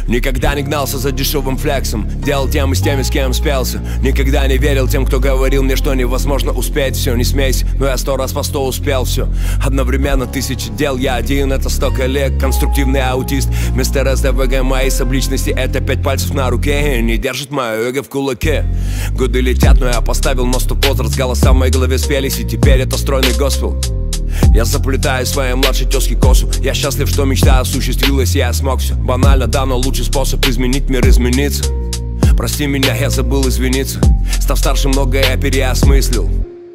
Никогда не гнался за дешевым флексом, делал темы с теми, с кем спелся. Никогда не верил тем, кто говорил мне, что невозможно успеть все. Не смейся, но я 100 раз по 100 успел все. Одновременно 1000 дел, я один, это 100 коллег. Конструктивный аутист, мистер СДВГ. Моей субличности это 5 пальцев на руке. Не держит мое эго в кулаке. Годы летят, но я поставил мост в возраст. Голоса в моей голове спелись, и теперь это стройный госпел. Я заплетаю своей младшей тёзке косу. Я счастлив, что мечта осуществилась, я смог все. Банально, да, но лучший способ изменить мир — измениться. Прости меня, я забыл извиниться. Став старше, многое я переосмыслил.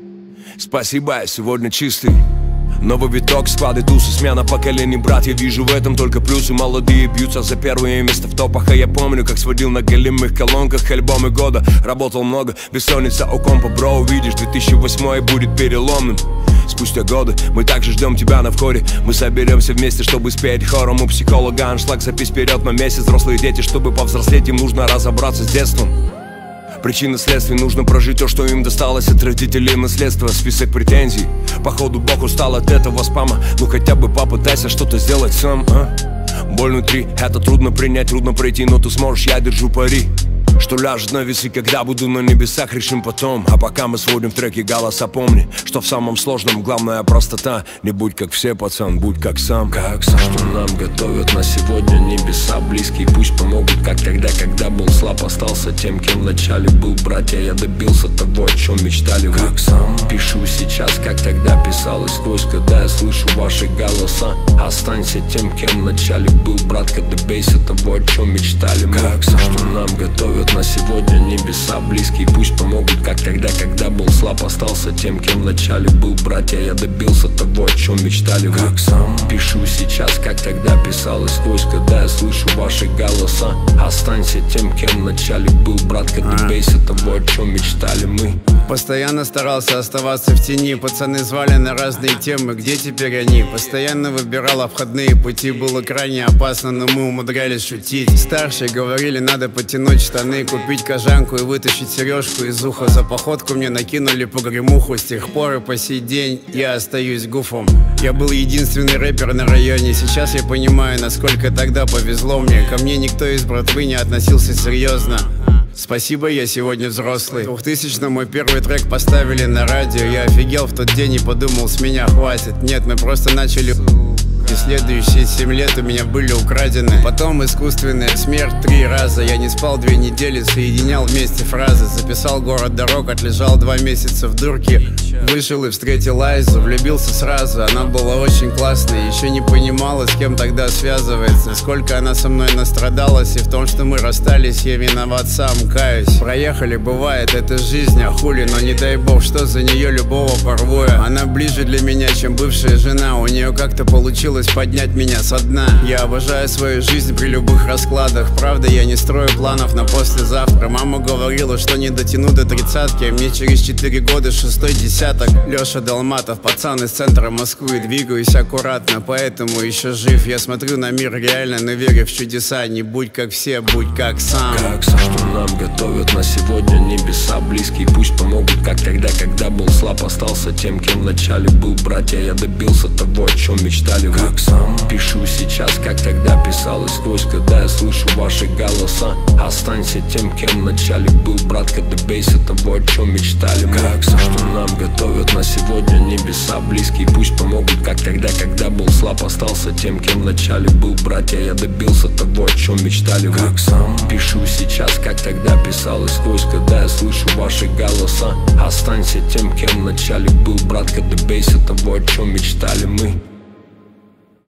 Спасибо, я сегодня чистый. Новый виток, склады, тусы, смена поколений, брат. Я вижу в этом только плюсы. Молодые бьются за первое место в топах. А я помню, как сводил на голимых колонках альбомы года. Работал много, бессонница у компа, бро. Увидишь, 2008 будет переломным. Спустя годы мы также ждем тебя на входе. Мы соберемся вместе, чтобы спеть хором. У психолога аншлаг, запись вперед на месяц. Взрослые дети, чтобы повзрослеть, им нужно разобраться с детством. Причины следствий, нужно прожить то, что им досталось от родителей, наследство. Список претензий, походу Бог устал от этого спама. Ну хотя бы попытайся что-то сделать сам, а? Боль внутри, это трудно принять, трудно пройти, но ты сможешь, я держу пари. Что ляжет на весы, когда буду на небесах, решим потом. А пока мы сводим в треке голоса, помни, что в самом сложном главная простота. Не будь как все, пацан, будь как сам. Как сам. Что нам готовят на сегодня небеса близкие. Пусть помогут, как тогда, когда был слаб. Остался тем, кем вначале был, братья. Я добился того, о чем мечтали вы. Как сам. Пишу сейчас, как тогда писал. И сквозь, когда я слышу ваши голоса. Останься тем, кем вначале был, братка. Добейся того, о чем мечтали мы. Как сам. Что нам готовят на сегодня небеса близкие. Пусть помогут, как тогда, когда был слаб. Остался тем, кем вначале был, братья. Я добился того, о чем мечтали вы. Как сам. Пишу сейчас, как тогда писал. И сквозь, когда я слышу ваши голоса. Останься тем, кем вначале был, братка. Добейся того, о чем мечтали мы. Постоянно старался оставаться в тени. Пацаны звали на разные темы, где теперь они? Постоянно выбирал обходные пути. Было крайне опасно, но мы умудрялись шутить. Старшие говорили, надо потянуть штаны, купить кожанку и вытащить сережку из уха. За походку мне накинули погремуху. С тех пор и по сей день я остаюсь гуфом. Я был единственный рэпер на районе. Сейчас я понимаю, насколько тогда повезло мне. Ко мне никто из братвы не относился серьезно. Спасибо, я сегодня взрослый. В 2000-м мой первый трек поставили на радио. Я офигел в тот день и подумал, с меня хватит. Нет, мы просто начали. И следующие 7 лет у меня были украдены. Потом искусственная смерть 3 раза. Я не спал 2 недели, соединял вместе фразы. Записал город дорог, отлежал 2 месяца в дурке. Вышел и встретил Айзу, влюбился сразу. Она была очень классной, еще не понимала, с кем тогда связывается. Сколько она со мной настрадалась, и в том, что мы расстались, я виноват сам, каюсь. Проехали, бывает, это жизнь, а хули. Но не дай бог, что за нее любого порву я. Она ближе для меня, чем бывшая жена. У нее как-то получилось поднять меня со дна. Я обожаю свою жизнь при любых раскладах. Правда, я не строю планов на послезавтра. Мама говорила, что не дотяну до 30-ки, а мне через 4 года 6-й десяток. Леша Долматов, пацан из центра Москвы. Двигаюсь аккуратно, поэтому еще жив. Я смотрю на мир реально, но верю в чудеса. Не будь как все, будь как сам. Как сам. Что нам готовят на сегодня небеса близкие. Пусть помогут, как тогда, когда был слаб. Остался тем, кем вначале был, братья. Я добился того, о чем мечтали вы. Как сам. Пишу сейчас, как тогда писал. И сквозь, когда я слышу ваши голоса. Останься тем, кем вначале был, братка. Добейся того, о чем мечтали мы. Как сам. Что нам готовят на сегодня небеса близкие. Пусть помогут, как тогда, когда был слаб. Остался тем, кем вначале был, братья. Я добился того, о чем мечтали вы. Как сам. Пишу сейчас, как тогда писал. И сквозь, когда я слышу ваши голоса. Останься тем, кем вначале был, братка. Добейся того, о чем мечтали мы.